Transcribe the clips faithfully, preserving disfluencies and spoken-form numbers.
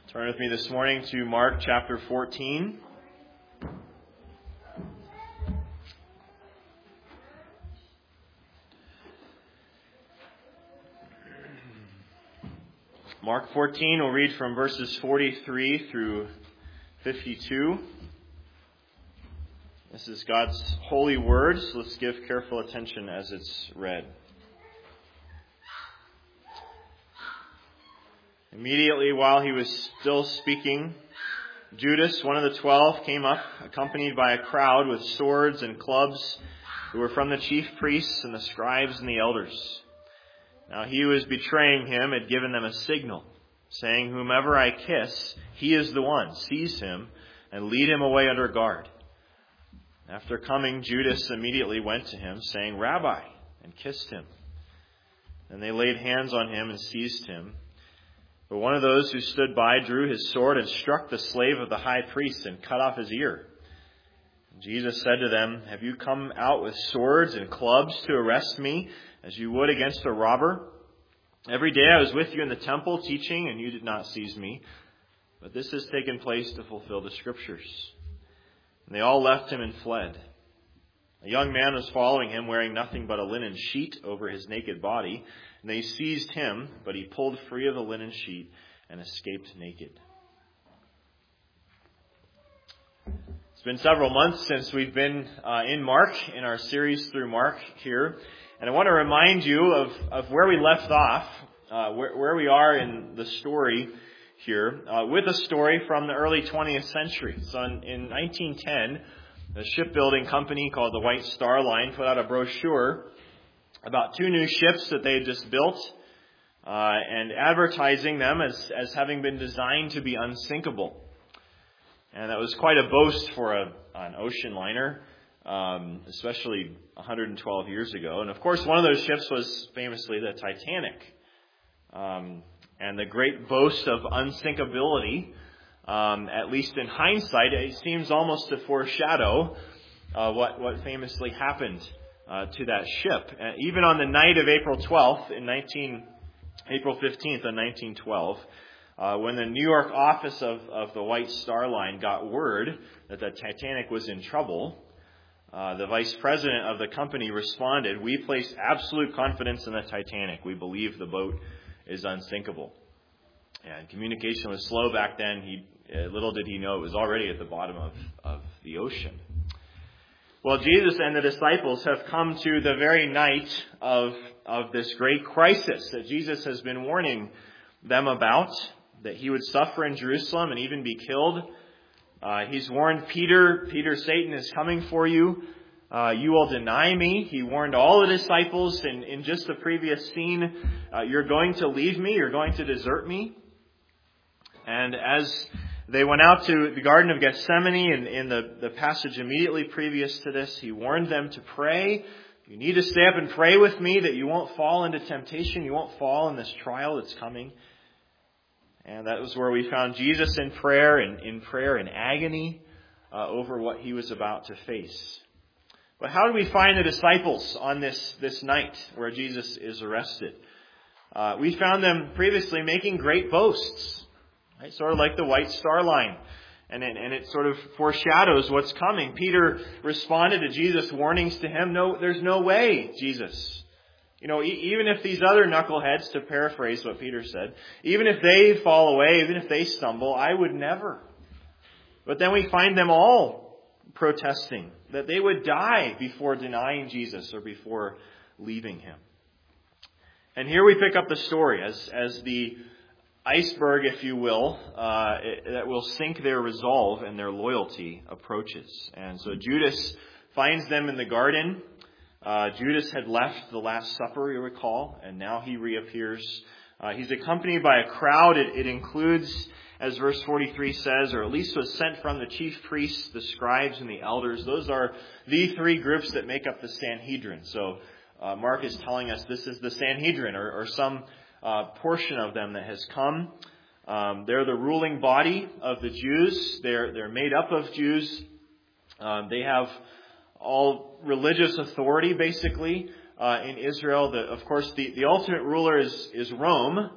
Turn with me this morning to Mark chapter fourteen. Mark fourteen, we'll read from verses forty-three through fifty-two. This is God's holy word, so let's give careful attention as it's read. Immediately while he was still speaking, Judas, one of the twelve, came up, accompanied by a crowd with swords and clubs, who were from the chief priests and the scribes and the elders. Now he who was betraying him had given them a signal, saying, "Whomever I kiss, he is the one. Seize him and lead him away under guard." After coming, Judas immediately went to him, saying, "Rabbi," and kissed him. Then they laid hands on him and seized him. But one of those who stood by drew his sword and struck the slave of the high priest and cut off his ear. And Jesus said to them, "Have you come out with swords and clubs to arrest me, as you would against a robber? Every day I was with you in the temple teaching, and you did not seize me. But this has taken place to fulfill the Scriptures." And they all left him and fled. A young man was following him, wearing nothing but a linen sheet over his naked body. And they seized him, but he pulled free of the linen sheet and escaped naked. It's been several months since we've been uh, in Mark, in our series through Mark here. And I want to remind you of, of where we left off, uh, where, where we are in the story here, uh, with a story from the early twentieth century. So in, in nineteen ten, a shipbuilding company called the White Star Line put out a brochure about two new ships that they had just built, uh, and advertising them as, as having been designed to be unsinkable. And that was quite a boast for a, an ocean liner, um, especially one hundred twelve years ago. And of course, one of those ships was famously the Titanic. Um, and the great boast of unsinkability, um, at least in hindsight, it seems almost to foreshadow uh, what, what famously happened Uh, to that ship. Uh, even on the night of April twelfth, in nineteen, April fifteenth of nineteen twelve, uh, when the New York office of, of the White Star Line got word that the Titanic was in trouble, uh, the vice president of the company responded, "We place absolute confidence in the Titanic. We believe the boat is unsinkable." And communication was slow back then. He, uh, little did he know it was already at the bottom of, of the ocean. Well, Jesus and the disciples have come to the very night of, of this great crisis that Jesus has been warning them about, that he would suffer in Jerusalem and even be killed. Uh, he's warned Peter, Peter, Satan is coming for you. Uh, you will deny me. He warned all the disciples in, in just the previous scene, uh, you're going to leave me, you're going to desert me. And as they went out to the Garden of Gethsemane, and in the, the passage immediately previous to this, he warned them to pray. You need to stay up and pray with me that you won't fall into temptation, you won't fall in this trial that's coming. And that was where we found Jesus in prayer, and in prayer in agony uh, over what he was about to face. But how do we find the disciples on this, this night where Jesus is arrested? Uh, we found them previously making great boasts. Right? Sort of like the White Star Line. And it, and it sort of foreshadows what's coming. Peter responded to Jesus' warnings to him. No, there's no way, Jesus. You know, e- even if these other knuckleheads, to paraphrase what Peter said, even if they fall away, even if they stumble, I would never. But then we find them all protesting that they would die before denying Jesus or before leaving him. And here we pick up the story as, as the iceberg, if you will, uh, that will sink their resolve and their loyalty approaches. And so Judas finds them in the garden. Uh, Judas had left the Last Supper, you recall, and now he reappears. Uh, he's accompanied by a crowd. It, it includes, as verse forty-three says, or at least was sent from the chief priests, the scribes, and the elders. Those are the three groups that make up the Sanhedrin. So uh, Mark is telling us this is the Sanhedrin, or, or some Uh, portion of them that has come. Um, they're the ruling body of the Jews. They're they're made up of Jews. Um, they have all religious authority, basically, uh, in Israel. The, of course, the, the ultimate ruler is, is Rome.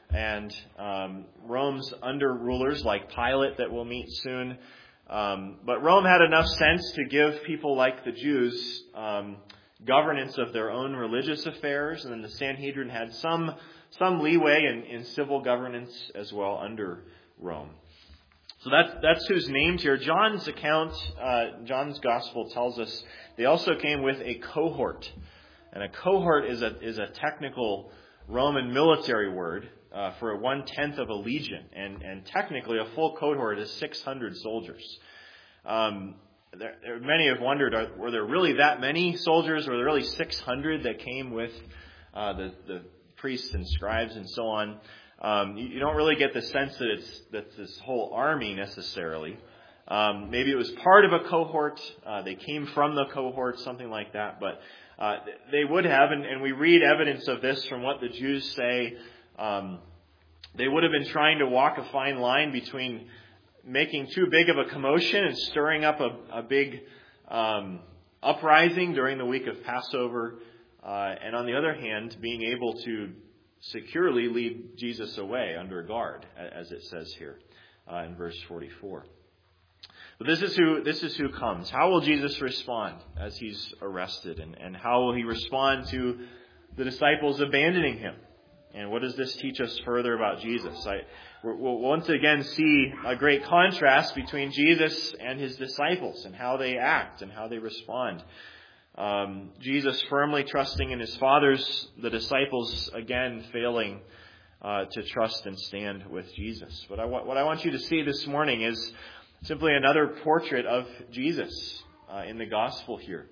and um, Rome's under rulers like Pilate that we'll meet soon. Um, but Rome had enough sense to give people like the Jews um, governance of their own religious affairs, and then the Sanhedrin had some some leeway in, in civil governance as well under Rome. So that's that's who's named here. John's account, uh, John's gospel tells us they also came with a cohort, and a cohort is a is a technical Roman military word uh, for one tenth of a legion, and and technically a full cohort is six hundred soldiers. Um, there, there, many have wondered, are, were there really that many soldiers? Were there really six hundred that came with uh, the the priests and scribes and so on? Um, you, you don't really get the sense that it's that this whole army necessarily. Um, maybe it was part of a cohort. Uh, they came from the cohort, something like that. But uh, they would have, and, and we read evidence of this from what the Jews say. Um, they would have been trying to walk a fine line between making too big of a commotion and stirring up a, a big um, uprising during the week of Passover, uh, and on the other hand, being able to securely lead Jesus away under guard, as it says here uh, in verse forty-four. But this is who this is who comes. How will Jesus respond as he's arrested, and, and how will he respond to the disciples abandoning him? And what does this teach us further about Jesus? I, we'll once again see a great contrast between Jesus and his disciples, and how they act and how they respond. Um, Jesus firmly trusting in his Father's, the disciples again failing uh, to trust and stand with Jesus. But I, what I want you to see this morning is simply another portrait of Jesus uh, in the gospel here.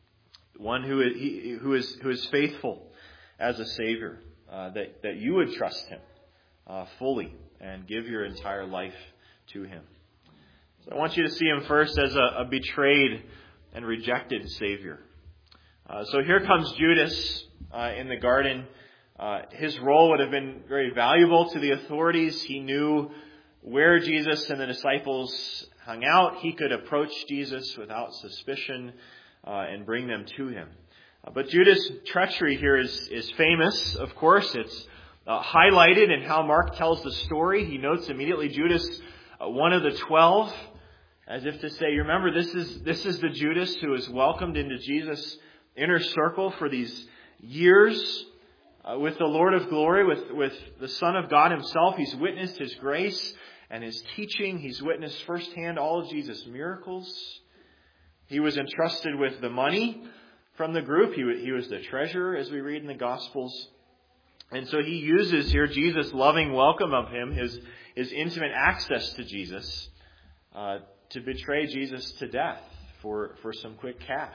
One who is, he, who is, who is faithful as a Savior, uh, that, that you would trust him uh, fully and give your entire life to him. So I want you to see him first as a, a betrayed and rejected Savior. Uh, so here comes Judas uh, in the garden. Uh, his role would have been very valuable to the authorities. He knew where Jesus and the disciples hung out. He could approach Jesus without suspicion uh, and bring them to him. Uh, but Judas' treachery here is, is famous, of course. It's uh, highlighted in how Mark tells the story. He notes immediately Judas, uh, one of the twelve, as if to say, you remember, this is this is the Judas who is welcomed into Jesus' inner circle for these years uh, with the Lord of glory, with, with the Son of God himself. He's witnessed his grace and his teaching. He's witnessed firsthand all of Jesus' miracles. He was entrusted with the money from the group. He, he was the treasurer, as we read in the Gospels. And so he uses here Jesus' loving welcome of him, his, his intimate access to Jesus, uh, to betray Jesus to death for, for some quick cash.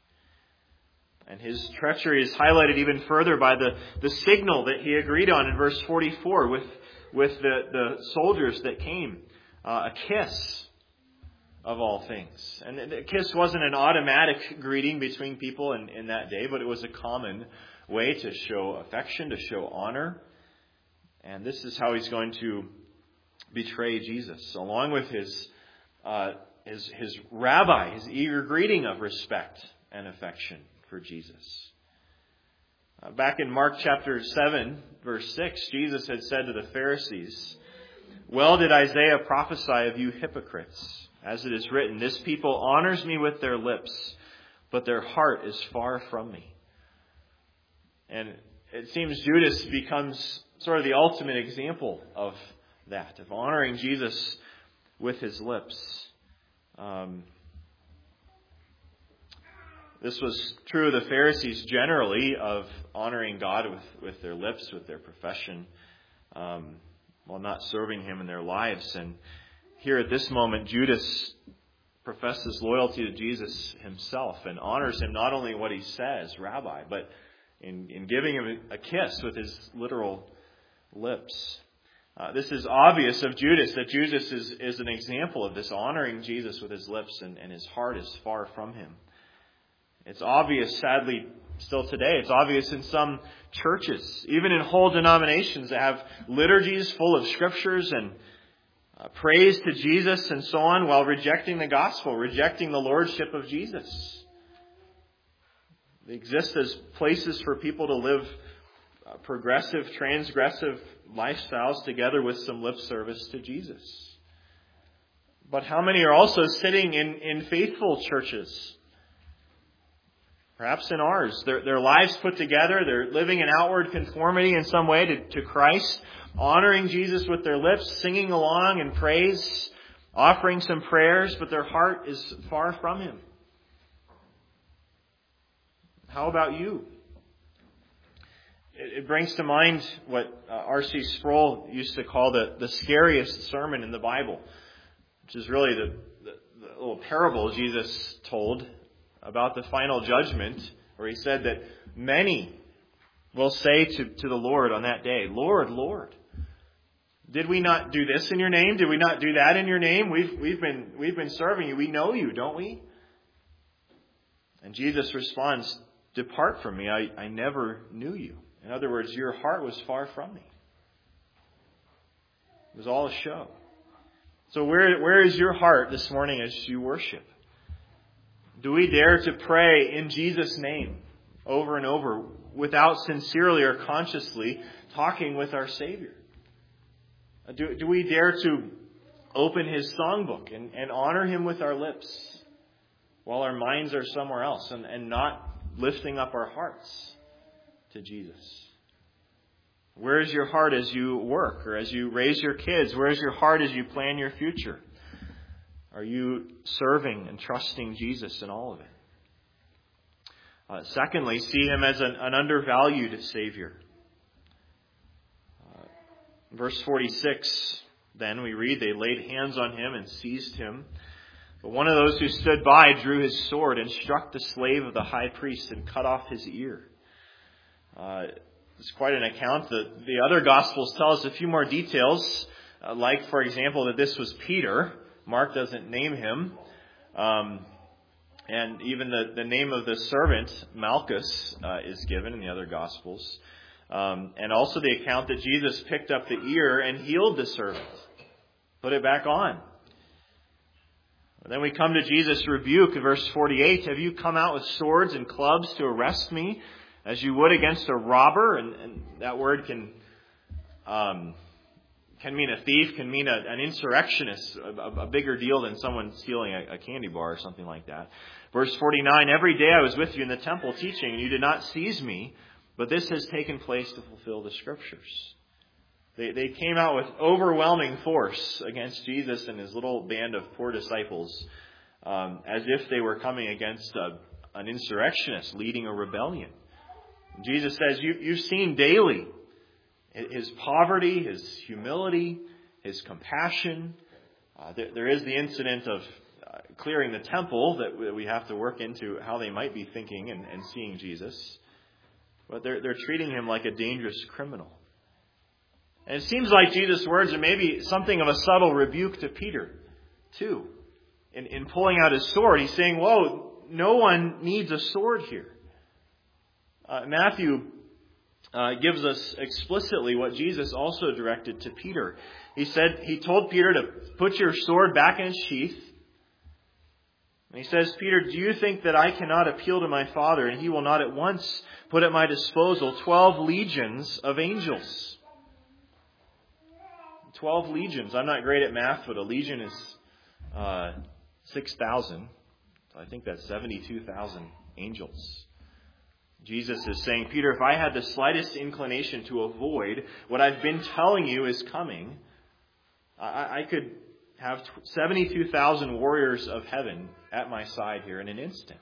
And his treachery is highlighted even further by the, the signal that he agreed on in verse forty-four with, with the, the soldiers that came. Uh, a kiss, of all things. And the kiss wasn't an automatic greeting between people in, in that day, but it was a common way to show affection, to show honor. And this is how he's going to betray Jesus, along with his, uh, his, his rabbi, his eager greeting of respect and affection for Jesus. Uh, back in Mark chapter seven, verse six, Jesus had said to the Pharisees, "Well did Isaiah prophesy of you hypocrites, as it is written, 'This people honors me with their lips, but their heart is far from me.'" And it seems Judas becomes sort of the ultimate example of that, of honoring Jesus with his lips. Um, This was true of the Pharisees generally, of honoring God with, with their lips, with their profession, um, while not serving him in their lives. And here at this moment, Judas professes loyalty to Jesus himself and honors him not only in what he says, Rabbi, but in, in giving him a kiss with his literal lips. Uh, this is obvious of Judas, that Judas is, is an example of this, honoring Jesus with his lips, and, and his heart is far from him. It's obvious, sadly, still today. It's obvious in some churches, even in whole denominations that have liturgies full of scriptures and uh, praise to Jesus and so on, while rejecting the gospel, rejecting the lordship of Jesus. They exist as places for people to live uh, progressive, transgressive lifestyles together with some lip service to Jesus. But how many are also sitting in, in faithful churches? Perhaps in ours. Their, their lives put together, they're living in outward conformity in some way to, to Christ, honoring Jesus with their lips, singing along in praise, offering some prayers, but their heart is far from Him. How about you? It, it brings to mind what uh, R C Sproul used to call the, the scariest sermon in the Bible, which is really the, the, the little parable Jesus told about the final judgment, where He said that many will say to, to the Lord on that day, Lord, Lord, did we not do this in your name? Did we not do that in your name? We've, we've been, we've been serving you. We know you, don't we? And Jesus responds, depart from me. I, I never knew you. In other words, your heart was far from me. It was all a show. So where, where is your heart this morning as you worship? Do we dare to pray in Jesus' name over and over without sincerely or consciously talking with our Savior? Do, do we dare to open His songbook and, and honor Him with our lips while our minds are somewhere else and, and not lifting up our hearts to Jesus? Where is your heart as you work or as you raise your kids? Where is your heart as you plan your future? Are you serving and trusting Jesus in all of it? Uh, secondly, see Him as an, an undervalued Savior. Uh, verse forty-six, then we read, they laid hands on Him and seized Him. But one of those who stood by drew his sword and struck the slave of the high priest and cut off his ear. Uh, it's quite an account. The, the other Gospels tell us a few more details, uh, like, for example, that this was Peter. Mark doesn't name him. Um, and even the, the name of the servant, Malchus, uh, is given in the other Gospels. Um, and also the account that Jesus picked up the ear and healed the servant. Put it back on. Then we come to Jesus' rebuke in verse forty-eight. Have you come out with swords and clubs to arrest me as you would against a robber? And, and that word can um, can mean a thief, can mean a, an insurrectionist, a, a bigger deal than someone stealing a, a candy bar or something like that. Verse forty-nine, every day I was with you in the temple teaching, and you did not seize me, but this has taken place to fulfill the Scriptures. They, they came out with overwhelming force against Jesus and His little band of poor disciples, um, as if they were coming against a, an insurrectionist leading a rebellion. And Jesus says, you, you've seen daily His poverty, His humility, His compassion. Uh, there, there is the incident of uh, clearing the temple that we have to work into how they might be thinking and, and seeing Jesus. But they're, they're treating Him like a dangerous criminal. And it seems like Jesus' words are maybe something of a subtle rebuke to Peter, too. In, in pulling out his sword, he's saying, whoa, no one needs a sword here. Uh, Matthew uh, gives us explicitly what Jesus also directed to Peter. He said, he told Peter to put your sword back in its sheath. And he says, Peter, do you think that I cannot appeal to my Father and He will not at once put at my disposal twelve legions of angels? Twelve legions. I'm not great at math, but a legion is uh, six thousand. So I think that's seventy-two thousand angels. Jesus is saying, Peter, if I had the slightest inclination to avoid what I've been telling you is coming, I, I could have seventy-two thousand warriors of heaven at my side here in an instant.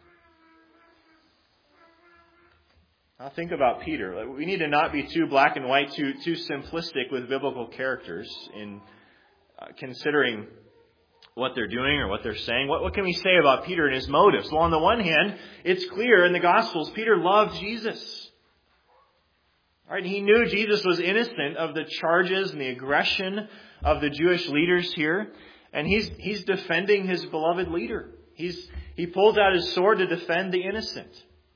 Now think about Peter. We need to not be too black and white, too too simplistic with biblical characters in uh, considering what they're doing or what they're saying. What, what can we say about Peter and his motives? Well, on the one hand, it's clear in the Gospels, Peter loved Jesus. All right, he knew Jesus was innocent of the charges and the aggression of the Jewish leaders here. And he's he's defending his beloved leader. He's he pulls out his sword to defend the innocent.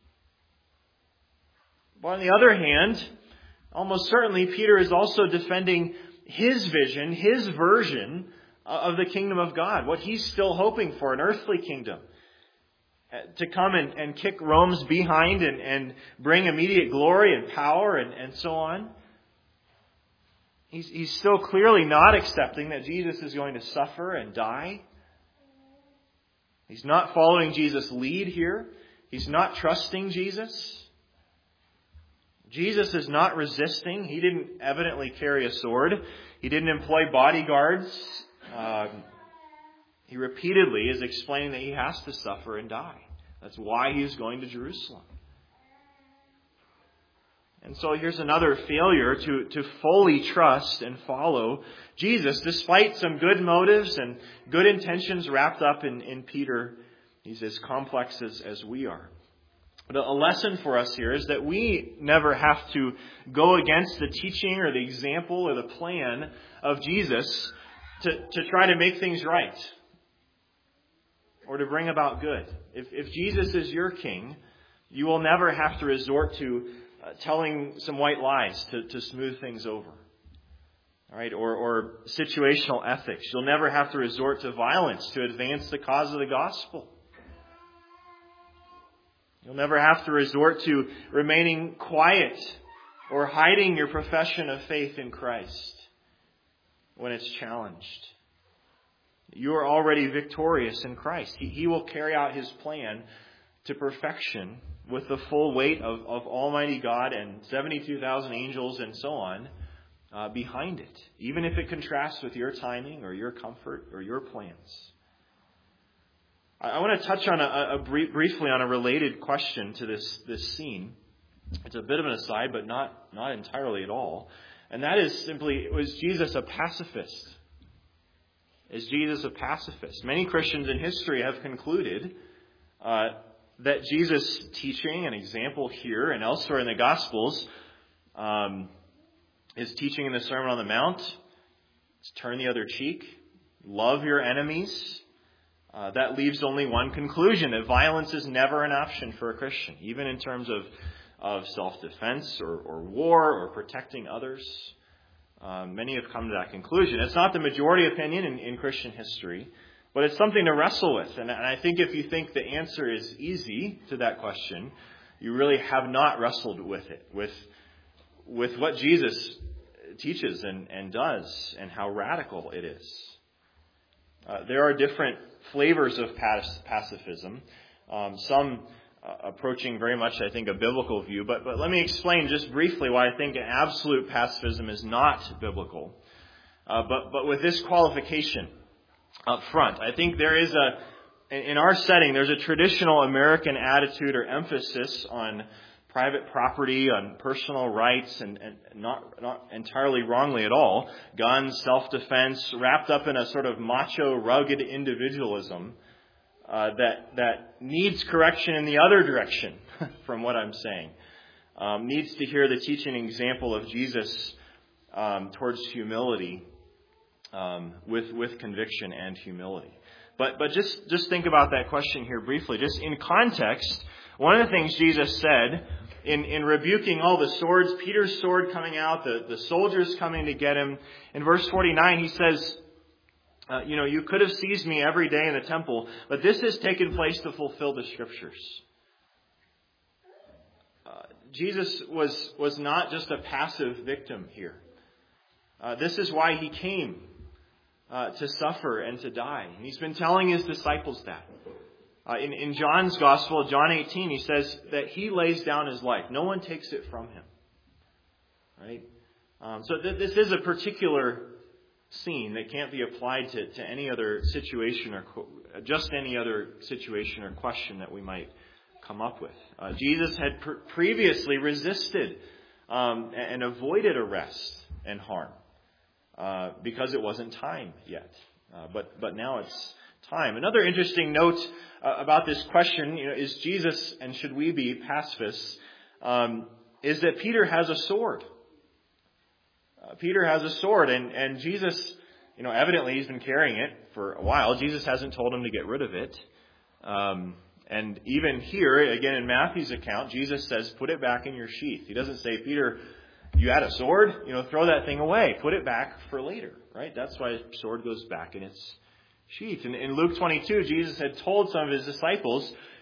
But on the other hand, almost certainly Peter is also defending his vision, his version of the kingdom of God, what he's still hoping for, an earthly kingdom. to come and, and kick Rome's behind and, and bring immediate glory and power and, and so on. He's, he's still clearly not accepting that Jesus is going to suffer and die. He's not following Jesus' lead here. He's not trusting Jesus. Jesus is not resisting. He didn't evidently carry a sword. He didn't employ bodyguards. Um, he repeatedly is explaining that he has to suffer and die. That's why he is going to Jerusalem. And so here's another failure to, to fully trust and follow Jesus, despite some good motives and good intentions wrapped up in, in Peter. He's as complex as, as we are. But a lesson for us here is that we never have to go against the teaching or the example or the plan of Jesus to, to try to make things right or to bring about good. If, if Jesus is your king, you will never have to resort to uh, telling some white lies to, to smooth things over. All right, or, or situational ethics. You'll never have to resort to violence to advance the cause of the gospel. You'll never have to resort to remaining quiet or hiding your profession of faith in Christ when it's challenged. You are already victorious in Christ. He, he will carry out His plan to perfection with the full weight of, of Almighty God and seventy-two thousand angels and so on uh, behind it, even if it contrasts with your timing or your comfort or your plans. I want to touch on a, a brief, briefly on a related question to this, this scene. It's a bit of an aside, but not, not entirely at all. And that is simply, was Jesus a pacifist? Is Jesus a pacifist? Many Christians in history have concluded uh, that Jesus' teaching and example here and elsewhere in the Gospels, um, his teaching in the Sermon on the Mount, is turn the other cheek, love your enemies. Uh, that leaves only one conclusion, that violence is never an option for a Christian, even in terms of, of self-defense or, or war or protecting others. Uh, many have come to that conclusion. It's not the majority opinion in, in Christian history, but it's something to wrestle with. And, and I think if you think the answer is easy to that question, you really have not wrestled with it, with, with what Jesus teaches and, and does and how radical it is. Uh, there are different flavors of pacifism, um, some uh, approaching very much, I think, a biblical view. But, but let me explain just briefly why I think absolute pacifism is not biblical. Uh, but, but with this qualification up front, I think there is a, in our setting, there's a traditional American attitude or emphasis on private property, on personal rights, and, and not, not entirely wrongly at all, guns, self-defense, wrapped up in a sort of macho, rugged individualism uh, that that needs correction in the other direction, from what I'm saying. Um, needs to hear the teaching example of Jesus um, towards humility um, with with conviction and humility. But but just, just think about that question here briefly. Just in context, one of the things Jesus said in, in rebuking all the swords, Peter's sword coming out, the, the soldiers coming to get him, in verse forty-nine he says, uh, you know, you could have seized me every day in the temple, but this has taken place to fulfill the Scriptures. Uh, Jesus was, was not just a passive victim here. Uh, this is why he came, uh, to suffer and to die. And he's been telling his disciples that. Uh, in, in John's Gospel, John eighteen, he says that he lays down his life. No one takes it from him. Right? Um, so th- this is a particular scene that can't be applied to, to any other situation or co- just any other situation or question that we might come up with. Uh, Jesus had pr- previously resisted um, and avoided arrest and harm uh, because it wasn't time yet. Uh, but but now it's time. Another interesting note uh, about this question, you know, is Jesus and should we be pacifists, um, is that Peter has a sword. Uh, Peter has a sword, and, and Jesus, you know, evidently he's been carrying it for a while. Jesus hasn't told him to get rid of it. Um, and even here, again in Matthew's account, Jesus says, put it back in your sheath. He doesn't say, Peter, you had a sword, you know, throw that thing away. Put it back for later, right? That's why the sword goes back in its sheath. In, in Luke twenty-two, Jesus had told some of his disciples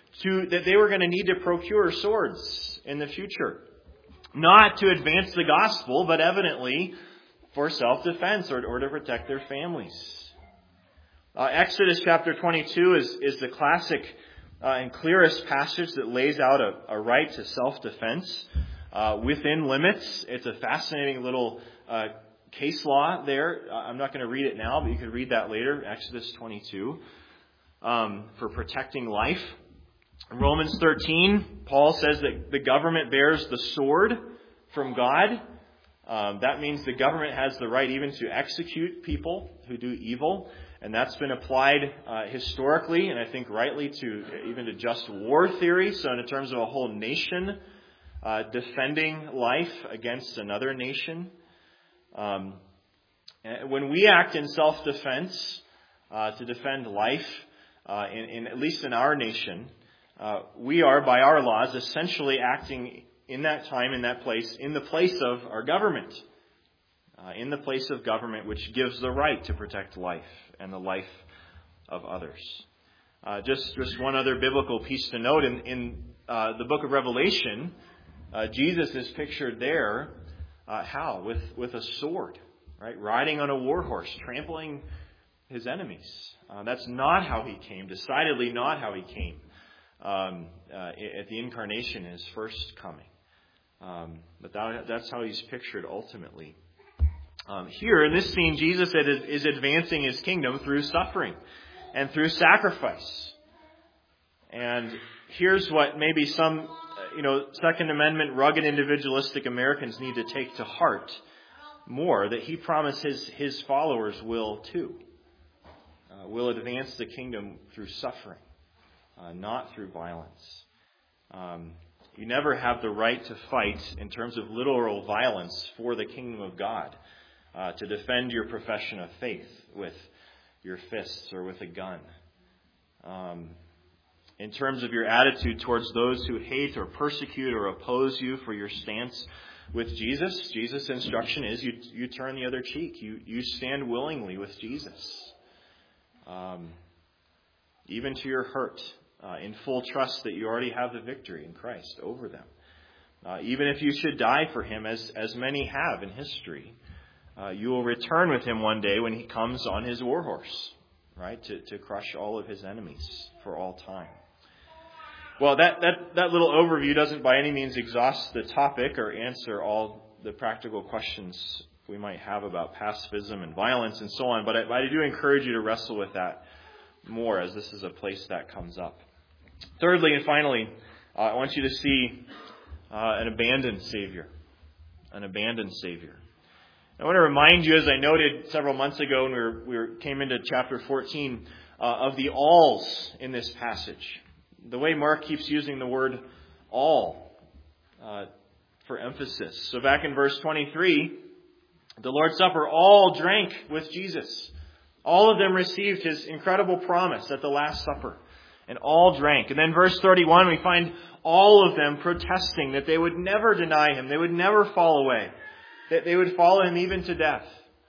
to that they were going to need to procure swords in the future. Not to advance the gospel, but evidently for self-defense or, or to protect their families. Uh, Exodus chapter twenty-two is, is the classic uh, and clearest passage that lays out a, a right to self-defense uh, within limits. It's a fascinating little uh, case law there. I'm not going to read it now, but you can read that later, Exodus twenty-two, um, for protecting life. In Romans thirteen, Paul says that the government bears the sword from God. Um, that means the government has the right even to execute people who do evil. And that's been applied uh, historically, and I think rightly, to even to just war theory. So in terms of a whole nation uh, defending life against another nation. Um, when we act in self-defense uh, to defend life, uh, in, in at least in our nation, uh, we are, by our laws, essentially acting in that time, in that place, in the place of our government. Uh, in the place of government, which gives the right to protect life and the life of others. Uh, just, just one other biblical piece to note. In, in uh, the book of Revelation, uh, Jesus is pictured there, uh, how? With, with a sword, right? Riding on a war horse, trampling his enemies. Uh, that's not how he came, decidedly not how he came um, uh, at the incarnation, his first coming. Um, but that, that's how he's pictured ultimately. Um, here in this scene, Jesus is advancing his kingdom through suffering and through sacrifice. And here's what maybe some, you know, Second Amendment, rugged individualistic Americans need to take to heart more, that he promises his followers will too. Uh, will advance the kingdom through suffering, uh, not through violence. Um, you never have the right to fight in terms of literal violence for the kingdom of God. Uh, to defend your profession of faith with your fists or with a gun. Um, in terms of your attitude towards those who hate or persecute or oppose you for your stance with Jesus, Jesus' instruction is you, you turn the other cheek. You, you stand willingly with Jesus. Um, even to your hurt, uh, in full trust that you already have the victory in Christ over them. Uh, even if you should die for him, as, as many have in history, Uh, you will return with him one day when he comes on his war horse, right, to, to crush all of his enemies for all time. Well, that, that, that little overview doesn't by any means exhaust the topic or answer all the practical questions we might have about pacifism and violence and so on, but I, but I do encourage you to wrestle with that more, as this is a place that comes up. Thirdly and finally, uh, I want you to see uh, an abandoned Savior. An abandoned Savior. I want to remind you, as I noted several months ago when we, were, we were, came into chapter fourteen, uh, of the alls in this passage. The way Mark keeps using the word all uh, for emphasis. So back in verse twenty-three, the Lord's Supper, all drank with Jesus. All of them received his incredible promise at the Last Supper. And all drank. And then verse thirty-one, we find all of them protesting that they would never deny him. They would never fall away. That they would follow him even to death.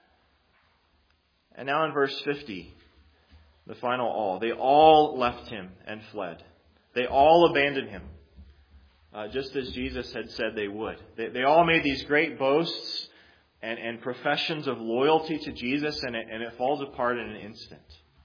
And now in verse fifty, the final all. They all left him and fled. They all abandoned him. Uh, just as Jesus had said they would. They, they all made these great boasts and, and professions of loyalty to Jesus, and it, and it falls apart in an instant.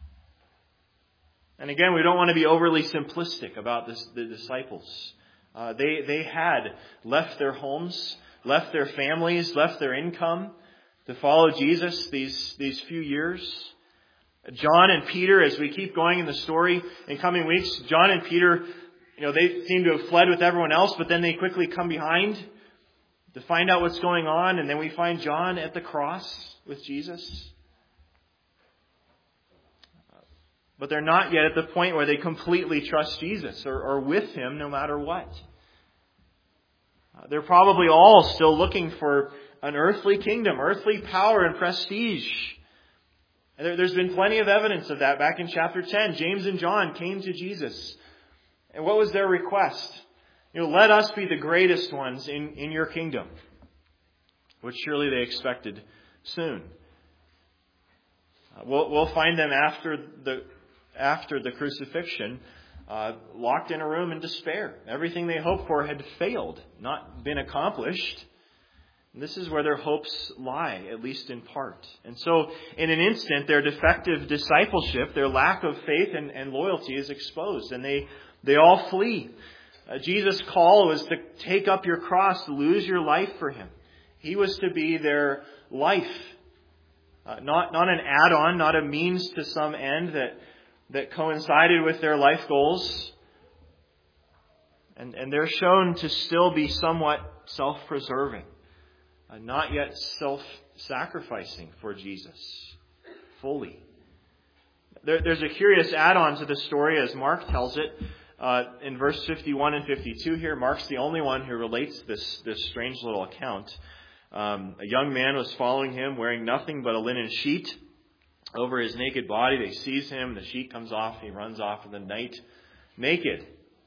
And again, we don't want to be overly simplistic about this, the disciples. Uh, they, they had left their homes, left their families, left their income to follow Jesus these, these few years. John and Peter, as we keep going in the story in coming weeks, John and Peter, you know, they seem to have fled with everyone else, but then they quickly come behind to find out what's going on. And then we find John at the cross with Jesus. But they're not yet at the point where they completely trust Jesus or, or with him no matter what. They're probably all still looking for an earthly kingdom, earthly power and prestige. And there, there's been plenty of evidence of that back in chapter ten. James and John came to Jesus. And what was their request? You know, let us be the greatest ones in, in your kingdom. Which surely they expected soon. Uh, we'll, we'll find them after the, after the crucifixion uh, locked in a room in despair. Everything they hoped for had failed, not been accomplished. And this is where their hopes lie, at least in part. And so, in an instant, their defective discipleship, their lack of faith and, and loyalty is exposed, and they, they all flee. Uh, Jesus' call was to take up your cross, to lose your life for Him. He was to be their life. Uh, not, not an add-on, not a means to some end that, that coincided with their life goals. And, and they're shown to still be somewhat self-preserving. Uh, not yet self-sacrificing for Jesus fully. There, there's a curious add-on to the story as Mark tells it. Uh, in verse fifty-one and fifty-two here, Mark's the only one who relates this, this strange little account. Um, a young man was following him wearing nothing but a linen sheet over his naked body. They seize him. The sheet comes off. He runs off in the night naked.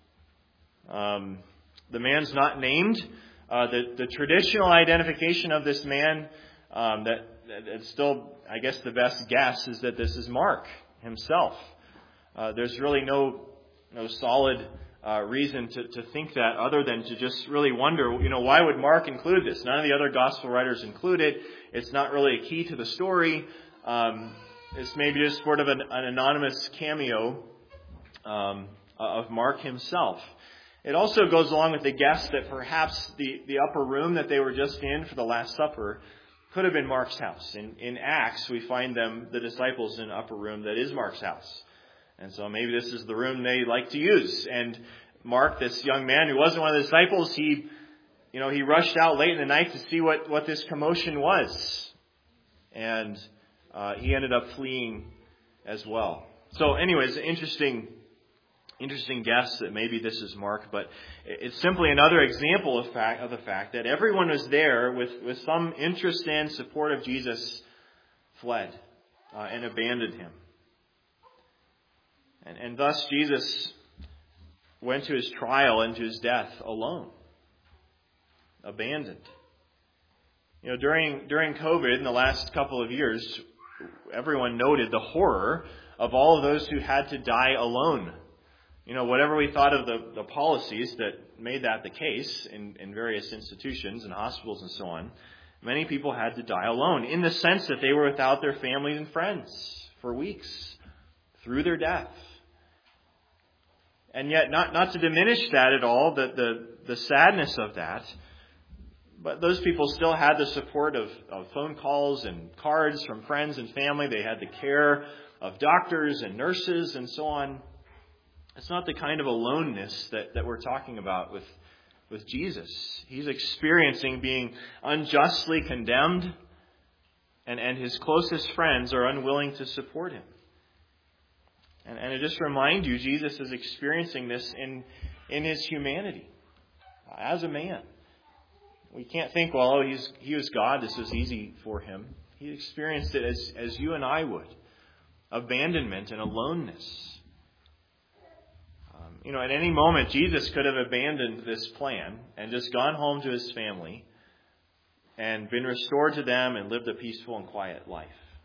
Um, the man's not named. Uh, the, the traditional identification of this man, um, that, that it's still, I guess, the best guess is that this is Mark himself. Uh, there's really no no solid uh, reason to, to think that, other than to just really wonder, you know, why would Mark include this? None of the other gospel writers include it. It's not really a key to the story. Um, it's maybe just sort of an, an anonymous cameo um, of Mark himself. It also goes along with the guess that perhaps the, the upper room that they were just in for the Last Supper could have been Mark's house. In, in Acts, we find them, the disciples, in an upper room that is Mark's house. And so maybe this is the room they like to use. And Mark, this young man who wasn't one of the disciples, he, you know, he rushed out late in the night to see what, what this commotion was. And uh, he ended up fleeing as well. So anyways, interesting Interesting guess that maybe this is Mark, but it's simply another example of, fact, of the fact that everyone was there with, with some interest and support of Jesus fled uh, and abandoned him. And, and thus Jesus went to his trial and to his death alone, abandoned. You know, during during COVID in the last couple of years, everyone noted the horror of all of those who had to die alone. You know, whatever we thought of the, the policies that made that the case in, in various institutions and hospitals and so on, many people had to die alone in the sense that they were without their families and friends for weeks through their death. And yet, not, not to diminish that at all, the, the, the sadness of that, but those people still had the support of, of phone calls and cards from friends and family. They had the care of doctors and nurses and so on. It's not the kind of aloneness that, that we're talking about with, with Jesus. He's experiencing being unjustly condemned, and, and his closest friends are unwilling to support him. And, and I just remind you, Jesus is experiencing this in, in his humanity, as a man. We can't think, well, oh, he's, he was God, this was easy for him. He experienced it as, as you and I would. Abandonment and aloneness. You know, at any moment, Jesus could have abandoned this plan and just gone home to his family and been restored to them and lived a peaceful and quiet life.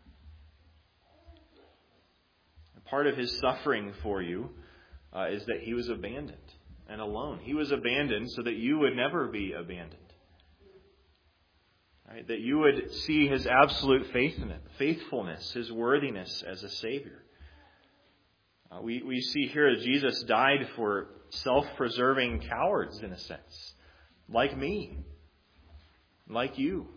Part of his suffering for you uh, is that he was abandoned and alone. He was abandoned so that you would never be abandoned. Right? That you would see his absolute faithfulness, his worthiness as a Savior. Uh, we, we see here that Jesus died for self-preserving cowards, in a sense. Like me. Like you.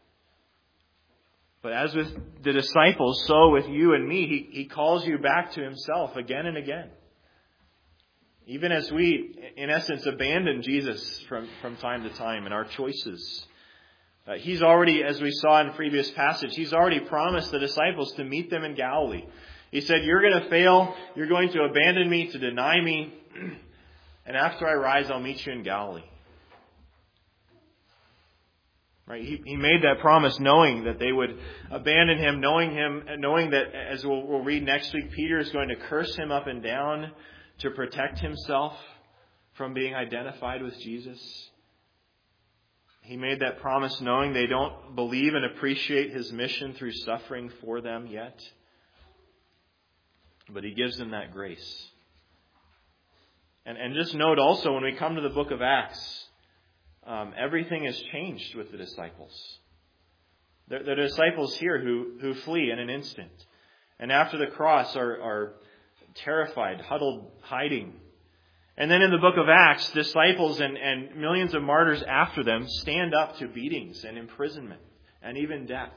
But as with the disciples, so with you and me, he, he calls you back to himself again and again. Even as we, in essence, abandon Jesus from, from time to time in our choices. Uh, he's already, as we saw in the previous passage, he's already promised the disciples to meet them in Galilee. He said, you're going to fail, you're going to abandon me, to deny me, and after I rise, I'll meet you in Galilee. Right? He, he made that promise knowing that they would abandon him, knowing him, knowing that, as we'll, we'll read next week, Peter is going to curse him up and down to protect himself from being identified with Jesus. He made that promise knowing they don't believe and appreciate his mission through suffering for them yet. But he gives them that grace. And, and just note also, when we come to the book of Acts, um, everything has changed with the disciples. The, the disciples here who, who flee in an instant, and after the cross are, are terrified, huddled, hiding. And then in the book of Acts, disciples and, and millions of martyrs after them stand up to beatings and imprisonment and even death.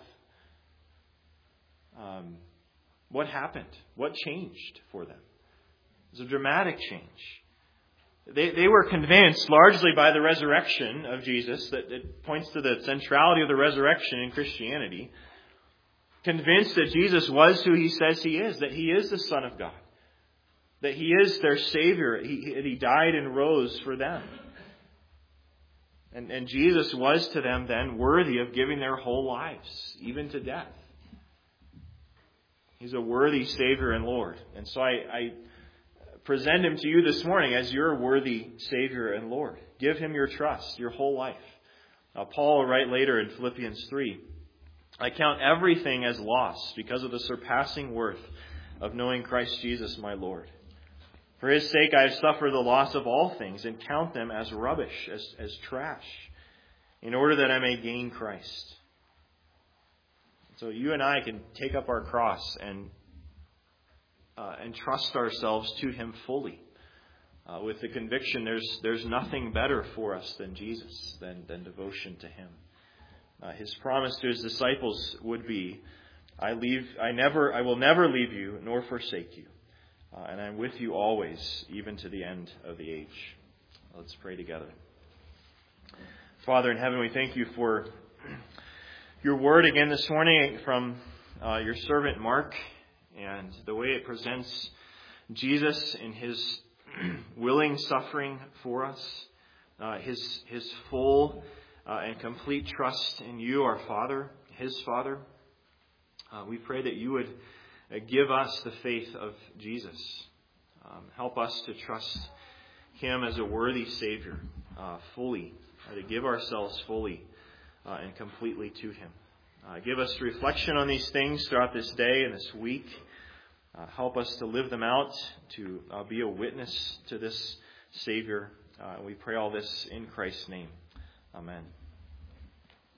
Um, what happened? What changed for them? It was a dramatic change. They, they were convinced, largely by the resurrection of Jesus, that it points to the centrality of the resurrection in Christianity, convinced that Jesus was who he says he is, that he is the Son of God, that he is their Savior, he, he died and rose for them. And, and Jesus was to them then worthy of giving their whole lives, even to death. He's a worthy Savior and Lord. And so I, I present him to you this morning as your worthy Savior and Lord. Give him your trust, your whole life. Now, Paul will write later in Philippians three, I count everything as loss because of the surpassing worth of knowing Christ Jesus my Lord. For his sake I have suffered the loss of all things and count them as rubbish, as, as trash, in order that I may gain Christ. So you and I can take up our cross and uh, and trust ourselves to him fully, uh, with the conviction there's there's nothing better for us than Jesus, than, than devotion to him. Uh, his promise to his disciples would be, I leave, I never, I will never leave you nor forsake you. Uh, and I'm with you always, even to the end of the age. Let's pray together. Father in heaven, we thank you for your word again this morning from uh, your servant Mark, and the way it presents Jesus in his willing suffering for us, uh, his his full uh, and complete trust in you, our Father, his Father. Uh, we pray that you would uh, give us the faith of Jesus. Um, help us to trust him as a worthy Savior, uh, fully, uh, to give ourselves fully uh, and completely to him. Uh, give us reflection on these things throughout this day and this week. Uh, help us to live them out, to uh, be a witness to this Savior. Uh, we pray all this in Christ's name. Amen.